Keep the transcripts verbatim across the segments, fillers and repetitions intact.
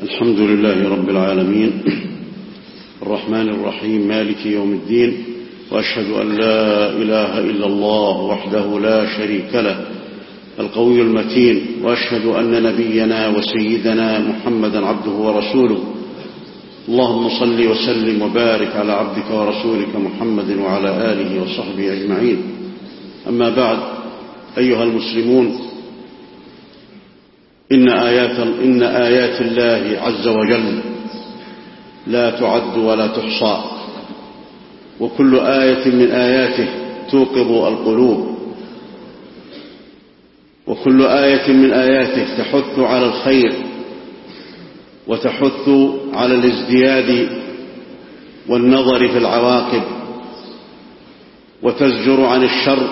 الحمد لله رب العالمين الرحمن الرحيم مالك يوم الدين، وأشهد أن لا إله إلا الله وحده لا شريك له القوي المتين، وأشهد أن نبينا وسيدنا محمدا عبده ورسوله. اللهم صل وسلم وبارك على عبدك ورسولك محمد وعلى آله وصحبه أجمعين. أما بعد، أيها المسلمون، إن آيات, إن آيات الله عز وجل لا تعد ولا تحصى، وكل آية من آياته توقظ القلوب، وكل آية من آياته تحث على الخير وتحث على الازدياد والنظر في العواقب، وتزجر عن الشر.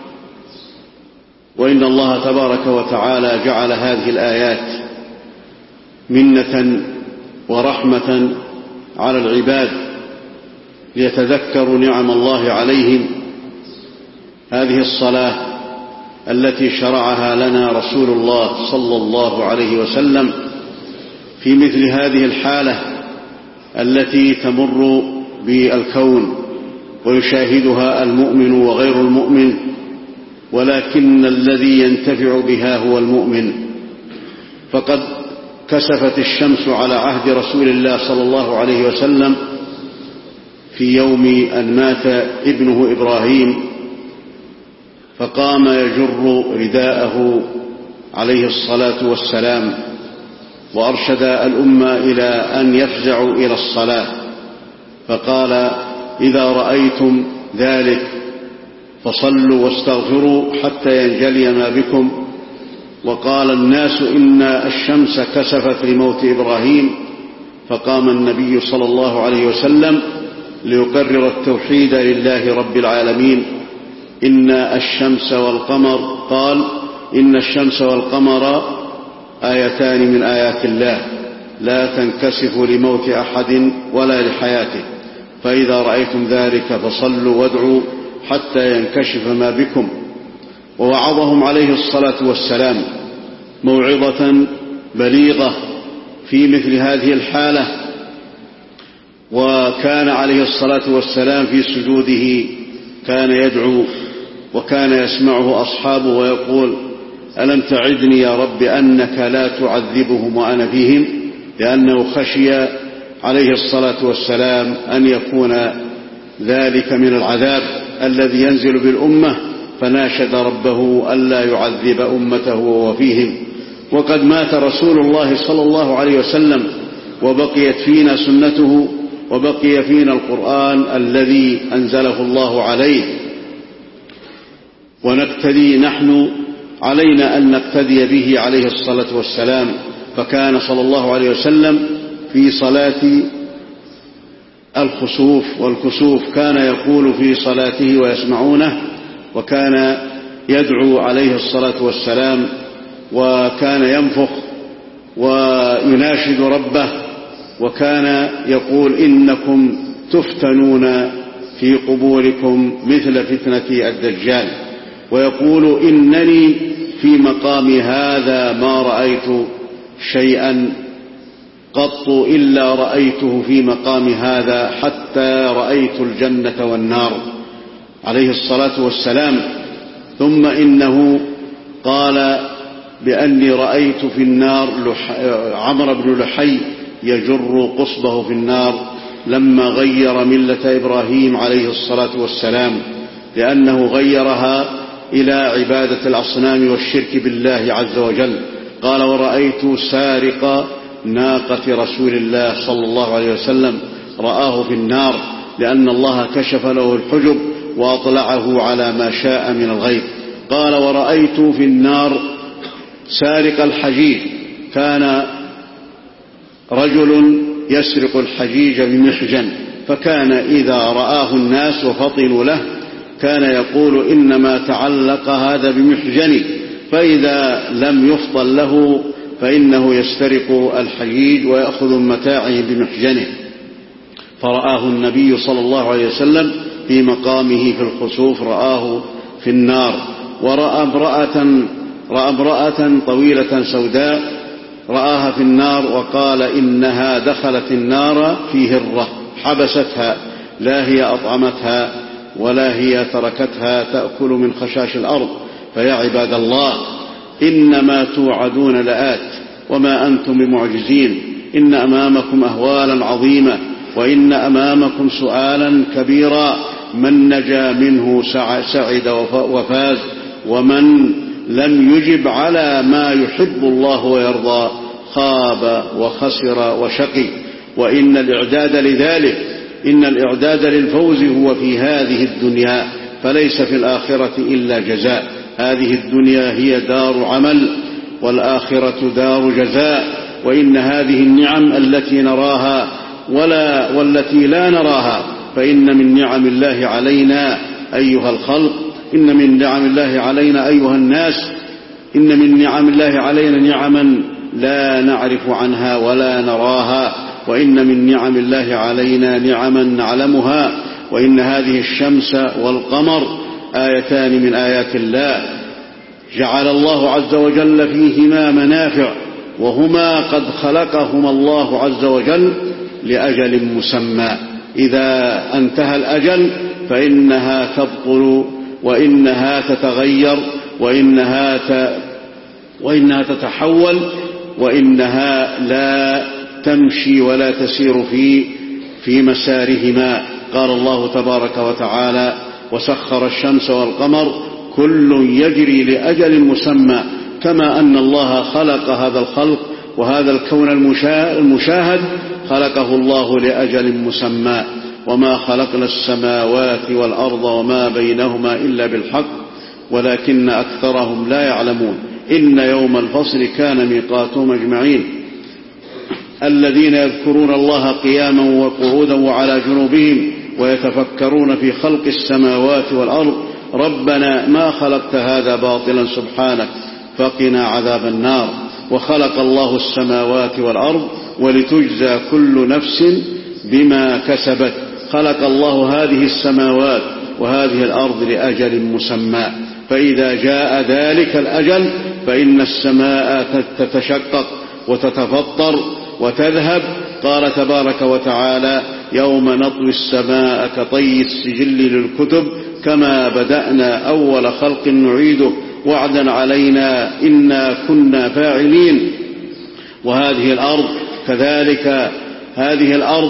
وإن الله تبارك وتعالى جعل هذه الآيات منة ورحمة على العباد ليتذكروا نعم الله عليهم. هذه الصلاة التي شرعها لنا رسول الله صلى الله عليه وسلم في مثل هذه الحالة التي تمر بالكون ويشاهدها المؤمن وغير المؤمن، ولكن الذي ينتفع بها هو المؤمن. فقد كسفت الشمس على عهد رسول الله صلى الله عليه وسلم في يوم أن مات ابنه إبراهيم، فقام يجر رداءه عليه الصلاة والسلام، وأرشد الأمة إلى أن يفزعوا إلى الصلاة، فقال: إذا رأيتم ذلك فصلوا واستغفروا حتى ينجلي ما بكم. وقال الناس: إن الشمس كسفت لموت إبراهيم. فقام النبي صلى الله عليه وسلم ليقرر التوحيد لله رب العالمين. إن الشمس والقمر قال إن الشمس والقمر آيتان من آيات الله لا تنكسف لموت أحد ولا لحياته، فإذا رأيتم ذلك فصلوا وادعوا حتى ينكشف ما بكم. ووعظهم عليه الصلاة والسلام موعظة بليغة في مثل هذه الحالة. وكان عليه الصلاة والسلام في سجوده كان يدعو، وكان يسمعه أصحابه ويقول: ألم تعدني يا رب أنك لا تعذبهم وأنا فيهم، لأنه خشي عليه الصلاة والسلام أن يكون ذلك من العذاب الذي ينزل بالأمة، فناشد ربه ألا يعذب أمته وهو فيهم. وقد مات رسول الله صلى الله عليه وسلم وبقيت فينا سنته وبقي فينا القرآن الذي أنزله الله عليه، ونقتدي نحن علينا أن نقتدي به عليه الصلاة والسلام. فكان صلى الله عليه وسلم في صلاة الخسوف والكسوف كان يقول في صلاته ويسمعونه، وكان يدعو عليه الصلاة والسلام، وكان ينفخ ويناشد ربه، وكان يقول: إنكم تفتنون في قبوركم مثل فتنة الدجال. ويقول: إنني في مقام هذا ما رأيت شيئا قط إلا رأيته في مقام هذا حتى رأيت الجنة والنار عليه الصلاة والسلام. ثم إنه قال بأني رأيت في النار عمرو بن لحي يجر قصبه في النار لما غير ملة إبراهيم عليه الصلاة والسلام، لأنه غيرها إلى عبادة الأصنام والشرك بالله عز وجل. قال: ورأيت سارق ناقة رسول الله صلى الله عليه وسلم رآه في النار، لأن الله كشف له الحجب وأطلعه على ما شاء من الغيب. قال: ورأيت في النار سارق الحجيج. كان رجل يسرق الحجيج بمحجن، فكان إذا رآه الناس وفطنوا له كان يقول: إنما تعلق هذا بمحجني، فإذا لم يفطن له فإنه يسترق الحجيج ويأخذ متاعه بمحجنه. فرآه النبي صلى الله عليه وسلم في مقامه في الخسوف، رآه في النار. ورأى امرأة, رأى امرأة طويلة سوداء رآها في النار وقال إنها دخلت النار في هرة حبستها، لا هي أطعمتها ولا هي تركتها تأكل من خشاش الأرض. فيا عباد الله، إنما توعدون لآت وما أنتم بمعجزين. إن أمامكم أهوالا عظيمة، وإن أمامكم سؤالا كبيرا، من نجا منه سعد وفاز، ومن لم يجب على ما يحب الله ويرضى خاب وخسر وشقي. وإن الإعداد لذلك، إن الإعداد للفوز هو في هذه الدنيا، فليس في الآخرة إلا جزاء. هذه الدنيا هي دار عمل، والآخرة دار جزاء. وإن هذه النعم التي نراها ولا والتي لا نراها، فإن من نعم الله علينا أيها الخلق، إن من نعم الله علينا أيها الناس، إن من نعم الله علينا نعما لا نعرف عنها ولا نراها، وإن من نعم الله علينا نعما نعلمها. وإن هذه الشمس والقمر آيتان من آيات الله، جعل الله عز وجل فيهما منافع، وهما قد خلقهما الله عز وجل لأجل مسمى. إذا انتهى الأجل فإنها تبطل، وإنها تتغير، وإنها ت... وإنها تتحول، وإنها لا تمشي ولا تسير في في مسارهما. قال الله تبارك وتعالى: وسخر الشمس والقمر كل يجري لأجل مسمى. كما أن الله خلق هذا الخلق وهذا الكون المشاهد خلقه الله لأجل مسمى. وما خلقنا السماوات والأرض وما بينهما إلا بالحق ولكن أكثرهم لا يعلمون. إن يوم الفصل كان ميقاتهم أجمعين. الذين يذكرون الله قياما وقعودا وعلى جنوبهم ويتفكرون في خلق السماوات والأرض ربنا ما خلقت هذا باطلا سبحانك فقنا عذاب النار. وخلق الله السماوات والأرض ولتجزى كل نفس بما كسبت. خلق الله هذه السماوات وهذه الأرض لأجل مسمى، فإذا جاء ذلك الأجل فإن السماء تتشقق وتتفطر وتذهب. قال تبارك وتعالى: يوم نطوي السماء كطي السجل للكتب كما بدأنا أول خلق نعيده وعدا علينا إنا كنا فاعلين. وهذه الأرض كذلك، هذه الأرض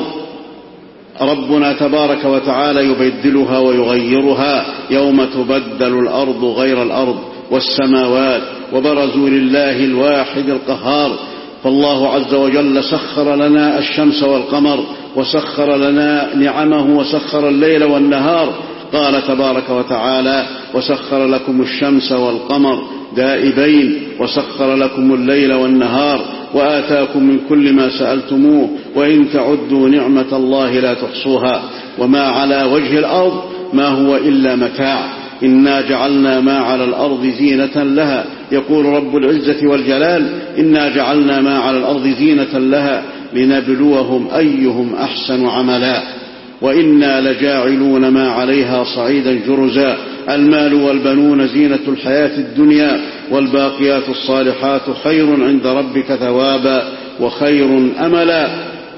ربنا تبارك وتعالى يبدلها ويغيرها يوم تبدل الأرض غير الأرض والسماوات وبرزوا لله الواحد القهار. فالله عز وجل سخر لنا الشمس والقمر وسخر لنا نعمه وسخر الليل والنهار. قال تبارك وتعالى: وسخر لكم الشمس والقمر دائبين وسخر لكم الليل والنهار وآتاكم من كل ما سألتموه وإن تعدوا نعمة الله لا تحصوها. وما على وجه الأرض ما هو إلا متاع. إنا جعلنا ما على الأرض زينة لها. يقول رب العزة والجلال: إنا جعلنا ما على الأرض زينة لها لنبلوهم أيهم أحسن عملا وإنا لجاعلون ما عليها صعيدا جرزا. المال والبنون زينة الحياة الدنيا والباقيات الصالحات خير عند ربك ثوابا وخير أملا.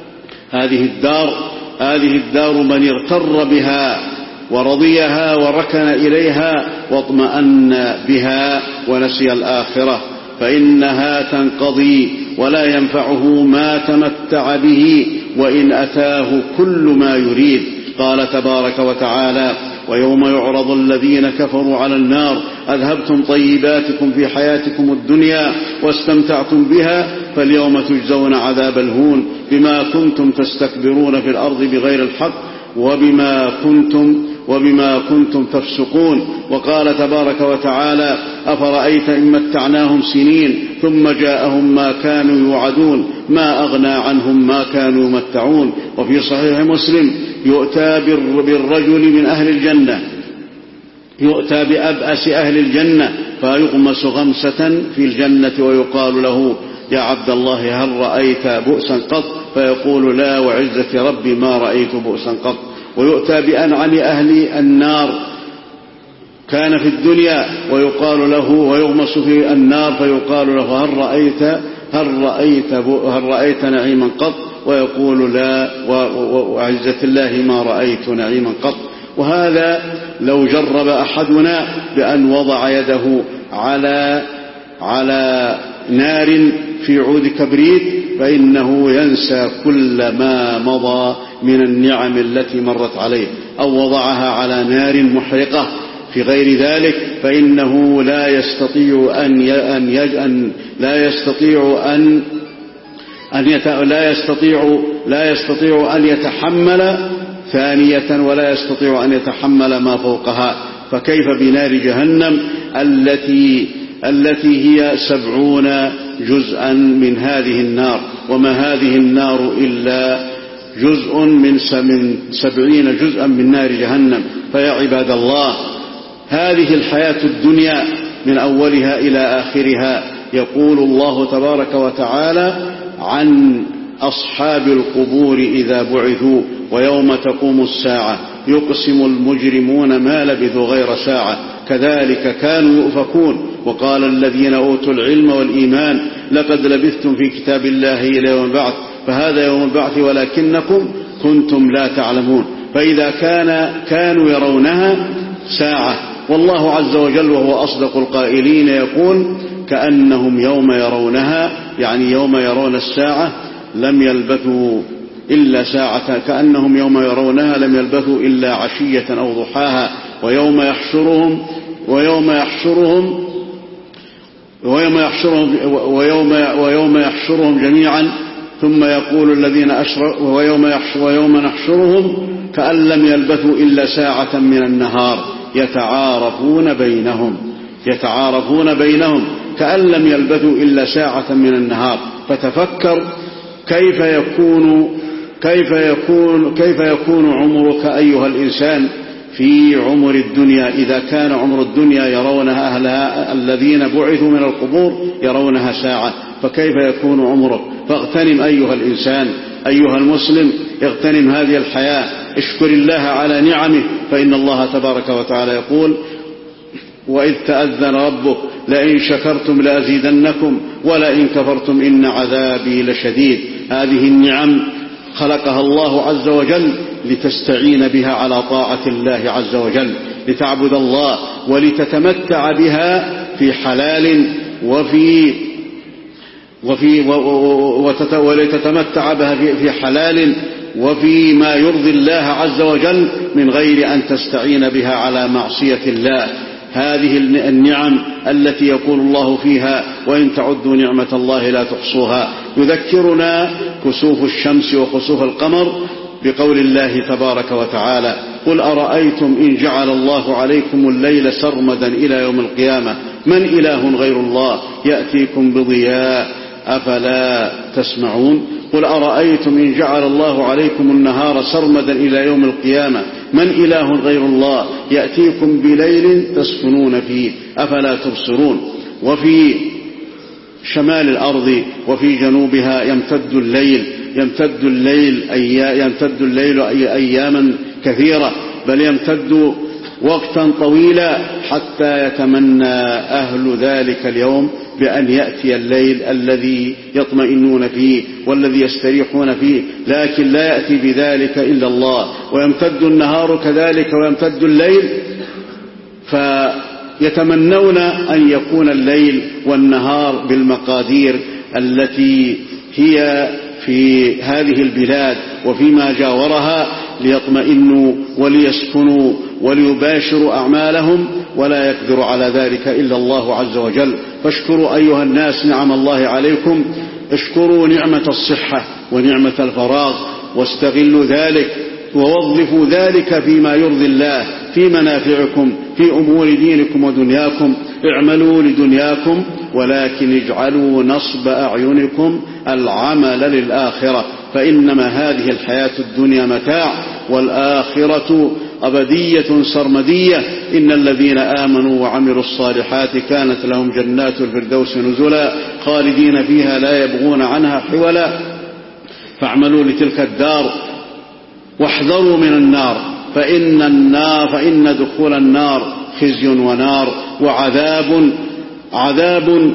هذه الدار هذه الدار من اغتر بها ورضيها وركن إليها واطمأن بها ونسي الآخرة فإنها تنقضي ولا ينفعه ما تمتع به وإن أتاه كل ما يريد. قال تبارك وتعالى: ويوم يعرض الذين كفروا على النار أذهبتم طيباتكم في حياتكم الدنيا واستمتعتم بها فاليوم تجزون عذاب الهون بما كنتم تستكبرون في الأرض بغير الحق وبما كنتم وبما كنتم تفسقون. وقال تبارك وتعالى: أفرأيت إن متعناهم سنين ثم جاءهم ما كانوا يوعدون ما أغنى عنهم ما كانوا يمتعون. وفي صحيح مسلم: يؤتى بالرجل من أهل الجنة يؤتى بأبأس أهل الجنة فيغمس غمسة في الجنة ويقال له: يا عبد الله هل رأيت بؤسا قط؟ فيقول: لا وعزة ربي ما رأيت بؤسا قط. ويؤتى بأنعم أهل النار كان في الدنيا ويقال له ويغمس في النار فيقال له: هل رأيت هل رأيت, هل رأيت نعيما قط؟ ويقول لا، وعزة الله ما رأيت نعيما قط. وهذا لو جرب أحدنا بأن وضع يده على على نار في عود كبريت فإنه ينسى كل ما مضى من النعم التي مرت عليه، أو وضعها على نار محرقة في غير ذلك فإنه لا يستطيع أن أن لا يستطيع أن أن يت... لا يستطيع لا يستطيع أن يتحمل ثانية، ولا يستطيع أن يتحمل ما فوقها. فكيف بنار جهنم التي التي هي سبعون جزءا من هذه النار، وما هذه النار إلا جزء من سبعين جزءا من نار جهنم. فيا عباد الله، هذه الحياة الدنيا من أولها إلى آخرها. يقول الله تبارك وتعالى عن أصحاب القبور إذا بعثوا ويوم تقوم الساعة يقسم المجرمون ما لبثوا غير ساعة كذلك كانوا يؤفكون. وقال الذين أوتوا العلم والإيمان لقد لبثتم في كتاب الله إلى يوم البعث فهذا يوم البعث ولكنكم كنتم لا تعلمون. فإذا كان كانوا يرونها ساعة، والله عز وجل وهو أصدق القائلين يقول كأنهم يوم يرونها، يعني يوم يرون الساعة لم يلبثوا إلا ساعة، كأنهم يوم يرونها لم يلبثوا إلا عشية أو ضحاها. ويوم يحشرهم ويوم يحشرهم ويوم يحشرهم ويوم ويوم يحشرهم جميعا ثم يقول الذين أشركوا ويوم ويوم نحشرهم كأن لم يلبثوا إلا ساعة من النهار يتعارفون بينهم يتعارفون بينهم كأن لم يلبثوا إلا ساعة من النهار. فتفكر كيف يكون كيف يكون كيف يكون عمرك أيها الإنسان في عمر الدنيا إذا كان عمر الدنيا يرونها أهلها الذين بعثوا من القبور يرونها ساعة، فكيف يكون عمرك؟ فاغتنم أيها الإنسان أيها المسلم، اغتنم هذه الحياة، اشكر الله على نعمه، فإن الله تبارك وتعالى يقول وإذ تأذن ربك لئن شكرتم لأزيدنكم ولئن كفرتم إن عذابي لشديد. هذه النعم خلقها الله عز وجل لتستعين بها على طاعة الله عز وجل، لتعبد الله ولتتمتع بها في حلال وفي وفي ولتتمتع بها في حلال وفي ما يرضي الله عز وجل من غير أن تستعين بها على معصية الله. هذه النعم التي يقول الله فيها وإن تعدوا نعمة الله لا تحصوها. يذكرنا كسوف الشمس وخسوف القمر بقول الله تبارك وتعالى قل أرأيتم إن جعل الله عليكم الليل سرمدا إلى يوم القيامة من إله غير الله يأتيكم بضياء أفلا تسمعون. قل أرأيتم إن جعل الله عليكم النهار سرمدا إلى يوم القيامة من إله غير الله يأتيكم بليل تسكنون فيه أفلا تبصرون. وفي شمال الأرض وفي جنوبها يمتد الليل يمتد الليل يمتد الليل أياما كثيرة، بل يمتد وقتا طويلا حتى يتمنى أهل ذلك اليوم بأن يأتي الليل الذي يطمئنون فيه والذي يستريحون فيه، لكن لا يأتي بذلك إلا الله. ويمتد النهار كذلك ويمتد الليل، فيتمنون أن يكون الليل والنهار بالمقادير التي هي في هذه البلاد وفيما جاورها ليطمئنوا وليسكنوا وليباشروا أعمالهم، ولا يقدر على ذلك إلا الله عز وجل. فاشكروا أيها الناس نعم الله عليكم، اشكروا نعمة الصحة ونعمة الفراغ واستغلوا ذلك ووظفوا ذلك فيما يرضي الله في منافعكم في أمور دينكم ودنياكم. اعملوا لدنياكم ولكن اجعلوا نصب أعينكم العمل للآخرة، فإنما هذه الحياة الدنيا متاع والآخرة أبدية سرمدية. إن الذين آمنوا وعملوا الصالحات كانت لهم جنات الفردوس نزلا خالدين فيها لا يبغون عنها حولا. فاعملوا لتلك الدار واحذروا من النار فإن النار فإن دخول النار خزي ونار وعذاب عذاب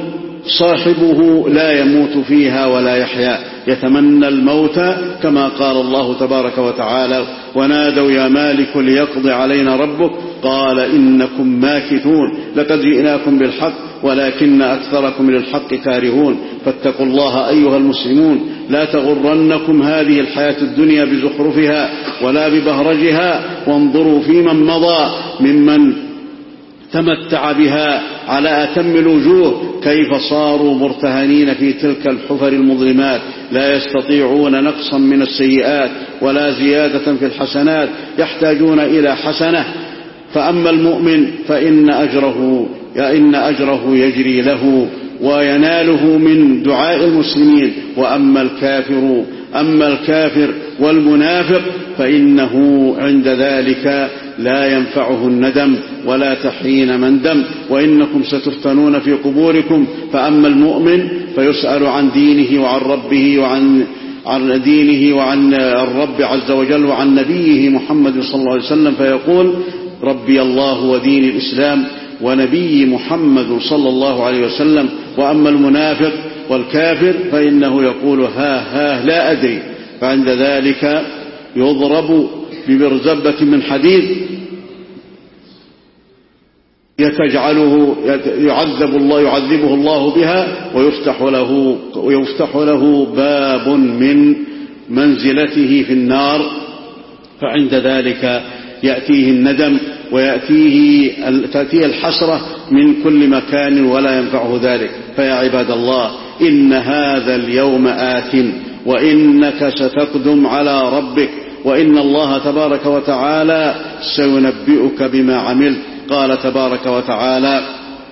صاحبه لا يموت فيها ولا يحيا، يتمنى الموت كما قال الله تبارك وتعالى: ونادوا يا مالك ليقضي علينا ربك قال إنكم ماكثون لقد جئناكم بالحق ولكن أكثركم للحق كارهون. فاتقوا الله أيها المسلمون، لا تغرنكم هذه الحياة الدنيا بزخرفها ولا ببهرجها، وانظروا في من مضى ممن تمتع بها على أتم الوجوه كيف صاروا مرتهنين في تلك الحفر المظلمات، لا يستطيعون نقصا من السيئات ولا زيادة في الحسنات، يحتاجون إلى حسنة. فأما المؤمن فإن أجره إن أجره يجري له ويناله من دعاء المسلمين. وأما الكافر أما الكافر والمنافق فإنه عند ذلك لا ينفعه الندم ولا تحين مندم، وإنكم ستفتنون في قبوركم. فأما المؤمن فيسأل عن دينه وعن ربه وعن عن دينه وعن الرب عز وجل وعن نبيه محمد صلى الله عليه وسلم، فيقول: ربي الله ودين الإسلام ونبي محمد صلى الله عليه وسلم. وأما المنافق والكافر فإنه يقول: ها ها لا أدري. فعند ذلك يضرب بمرزبة من حديد يتجعله يعذب الله يعذبه الله بها، ويفتح له ويفتح له باب من منزلته في النار. فعند ذلك يأتيه الندم ويأتيه تأتيه الحسرة من كل مكان ولا ينفعه ذلك. فيا عباد الله، إن هذا اليوم آت، وإنك ستقدم على ربك، وإن الله تبارك وتعالى سينبئك بما عملت. قال تبارك وتعالى: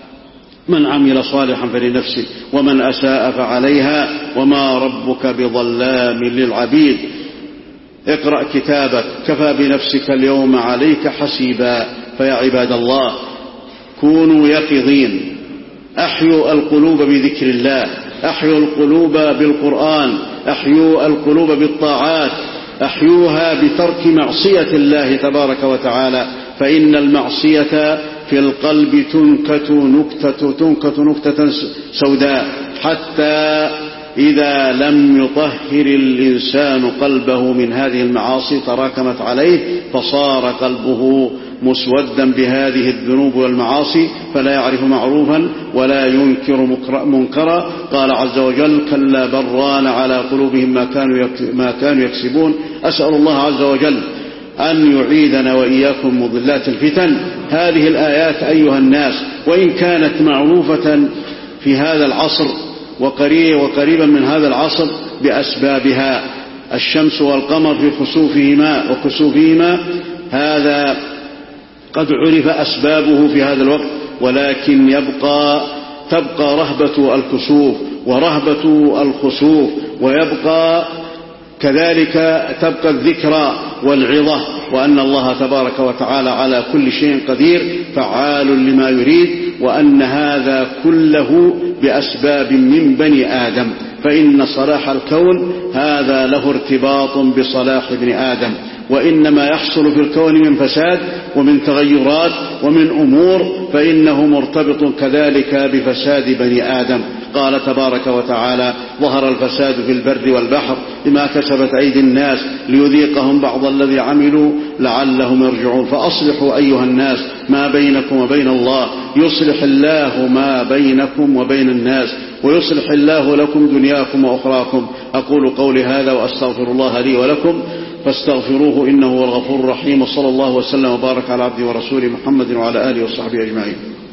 من عمل صالحا فلنفسه ومن أساء فعليها وما ربك بظلام للعبيد. اقرأ كتابك كفى بنفسك اليوم عليك حسيبا. فيا عباد الله، كونوا يقظين، أحيوا القلوب بذكر الله، أحيوا القلوب بالقرآن، أحيوا القلوب بالطاعات، أحيوها بترك معصية الله تبارك وتعالى، فإن المعصية في القلب تنكت نكتة, تنكت نكتة سوداء، حتى إذا لم يطهر الإنسان قلبه من هذه المعاصي تراكمت عليه، فصار قلبه مسودا بهذه الذنوب والمعاصي، فلا يعرف معروفا ولا ينكر منكرا. قال عز وجل: كلا بران على قلوبهم ما كانوا ما كانوا يكسبون. أسأل الله عز وجل أن يعيذنا وإياكم مضلات الفتن. هذه الآيات أيها الناس، وإن كانت معروفة في هذا العصر وقريبا من هذا العصر بأسبابها، الشمس والقمر في خسوفهما وكسوفهما، هذا قد عرف أسبابه في هذا الوقت، ولكن يبقى تبقى رهبة الكسوف ورهبة الخسوف، ويبقى كذلك تبقى الذكرى والعظة، وأن الله تبارك وتعالى على كل شيء قدير فعال لما يريد، وأن هذا كله بأسباب من بني آدم، فإن صلاح الكون هذا له ارتباط بصلاح ابن آدم، وإنما يحصل في الكون من فساد ومن تغيرات ومن أمور فإنه مرتبط كذلك بفساد بني آدم. قال تبارك وتعالى: ظهر الفساد في البر والبحر بما كسبت أيدي الناس ليذيقهم بعض الذي عملوا لعلهم يرجعون. فأصلحوا أيها الناس ما بينكم وبين الله، يصلح الله ما بينكم وبين الناس، ويصلح الله لكم دنياكم وأخراكم. أقول قولي هذا وأستغفر الله لي ولكم فاستغفروه إنه هو الغفور الرحيم. وصلى الله وسلم وبارك على عبده ورسوله محمد وعلى آله وصحبه أجمعين.